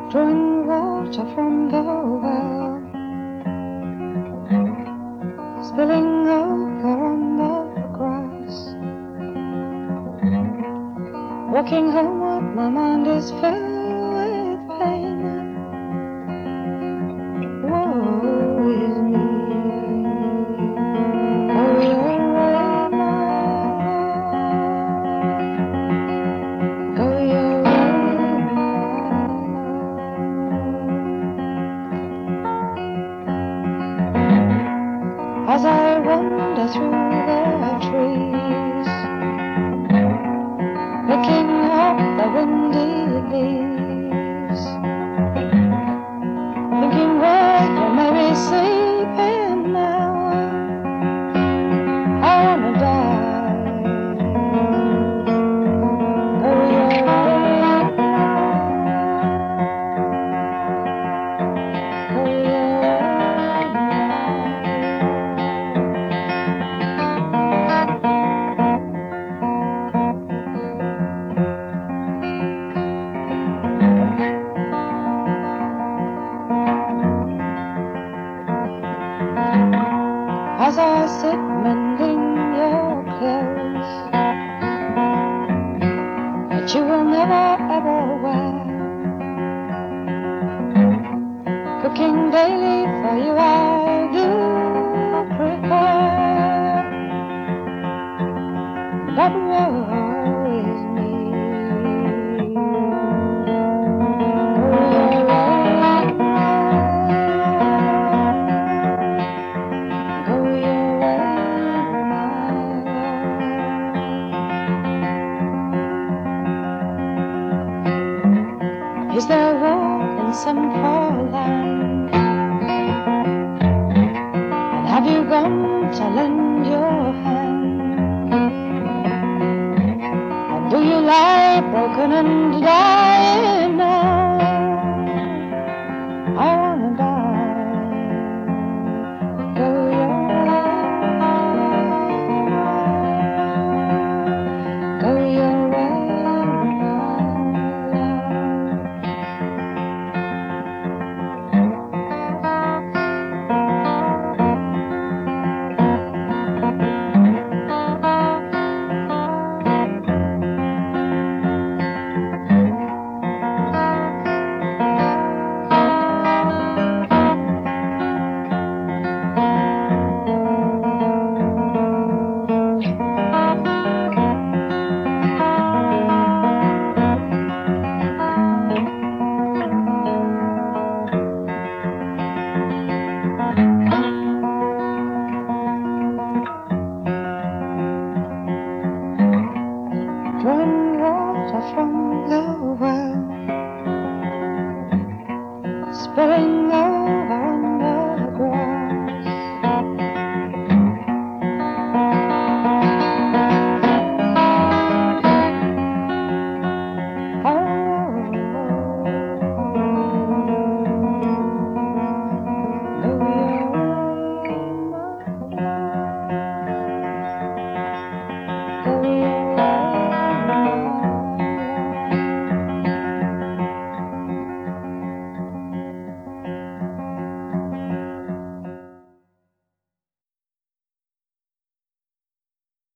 drawing water from the well, spilling over on the grass. Walking homeward, my mind is filled with pain. Woe is me. Go your way, my love. Go your way, my love. As I wander through the trees, picking up the windy leaves, thinking where you may be sleeping now. I wanna die. Go your way, go your as I sit mending your clothes that you will never ever wear, cooking daily for you I do prepare, but woe is me. Is there war in some far land? And have you gone to lend your hand? And do you lie broken and dying now? I wanna die. Go your way. Go your way. Drawing water from the well, spilling